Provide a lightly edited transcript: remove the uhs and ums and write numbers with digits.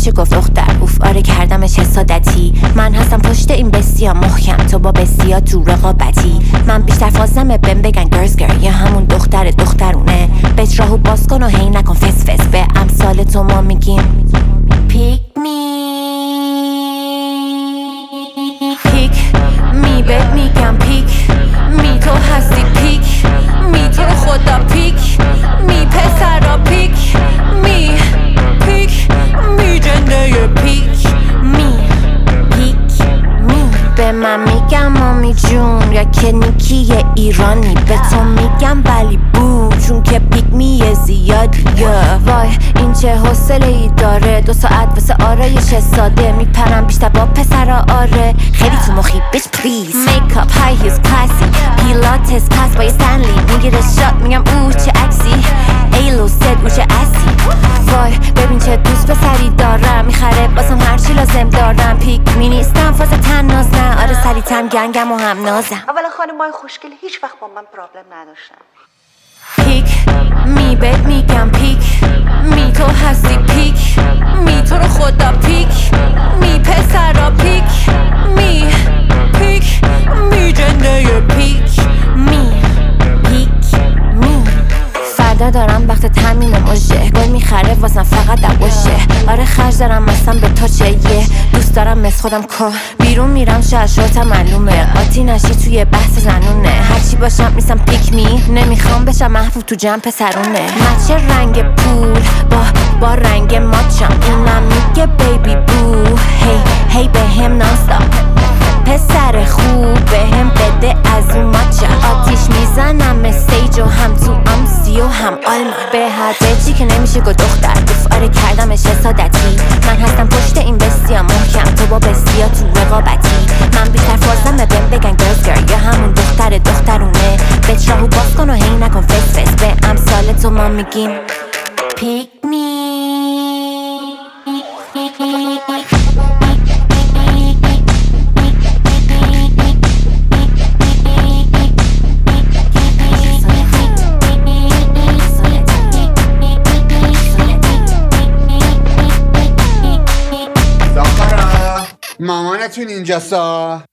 نمیشه گفت دختر. اوف آره کردمش حسادتی. من هستم پشت این بسیا محکم، تو با بسیا تو رقابتی. من بیشتر فازمه بهم بگن گرز گر، یا همون دخترونه. بهت راهو باز کن و هی نکن فس فس. به امثال تو ما میگیم پیک می بهت میگم پیک می، تو هستی پیک می، تو رو خدا پیک می، پسرا پیک می جنده پیک می به من میگم مامی جون یا که نیکی ایرانی. به تو میگم ولی بو چون که پیک می زیادی. وای این چه حوصله ای داره، 2 ساعت واسه آرایش ساده. میپرم بیشتر با پسرا آره، خیلی تو مخی بیچ پلیز. میکاپ های هیلز کلاسی، پیلاتس پس با یه استنلی. میگیره شات میگم اوه چه عکسی، ایلو سد او چه اسی. وای ببین چه دوست پسری دارم، میخره باسم هرچی لازم دارم. پیک می نیستم فاز تناز نه، آره سریعتم گنگم و هم نازم. اولا خانمای خوشگل هیچ وقت با من پرابلم نداشتن. پیک می بهت میگم پیک می، تو هستی پیک می، تو رو خدا پیک می، پسرا پیک می جنده پیک می فردا دارم وقت تامین موشه، گل میخره واسم فقط دبوشه. آره خرج دارم مثلا به تو چه یه دوست دارم مثل خودم که بیرون میرم شرشورتم معلومه. قاطی نشی توی بحث زنونه، هرچی باشم میسم پیک می، نمیخوام بشم محبوب تو جمع پسرونه. مچه رنگ پول با رنگ ماچم، اینم میگه بیبی بو هی به هم نانستاپ. پسر خوب به هم بده از اون ماچه، آتیش میزنم استیج و هم تو آمسی و هم آلمان. به هر بچی که نمیشه گفت دختر، گفت آره کردمش حسادتی. من هستم پشت این بسیا محکم، تو با بسیا تو رقابتی. من بیشتر فازمه بهم بگن گرز گر، یا همون دخترونه. بهت راهو باز کن و هی نکن فس فس. به امثال تو ما میگیم پیک می. مامانتون اینجاستا.